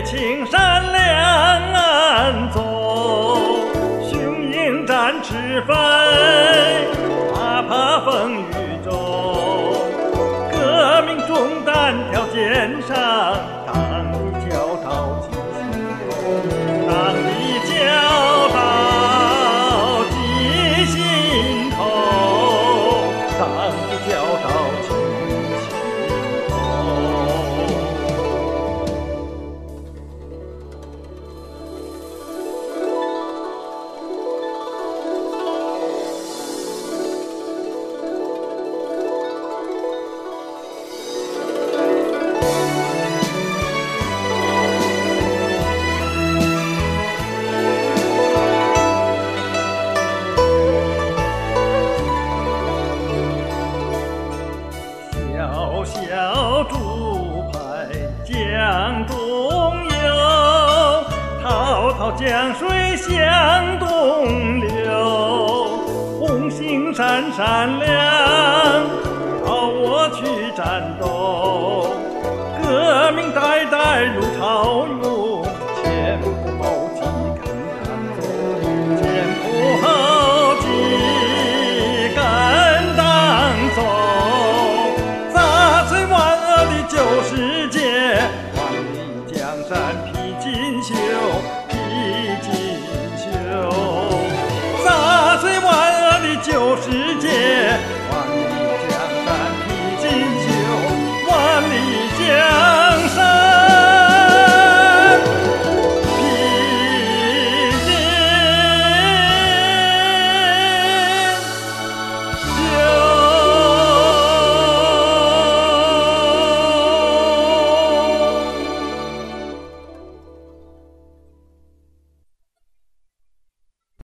青山两岸走，雄鹰展翅飞，怕怕风雨中，革命重担挑肩上，党的教导记心头，党的教导记心头，党的教导记心头。小小竹排江中游，滔滔江水向东流。红星闪闪亮，要我去战斗。革命代代如潮涌，前仆后继跟党走，前仆后继跟党走。旧世界，万里江山披锦绣，披锦绣。砸碎万恶的旧世界。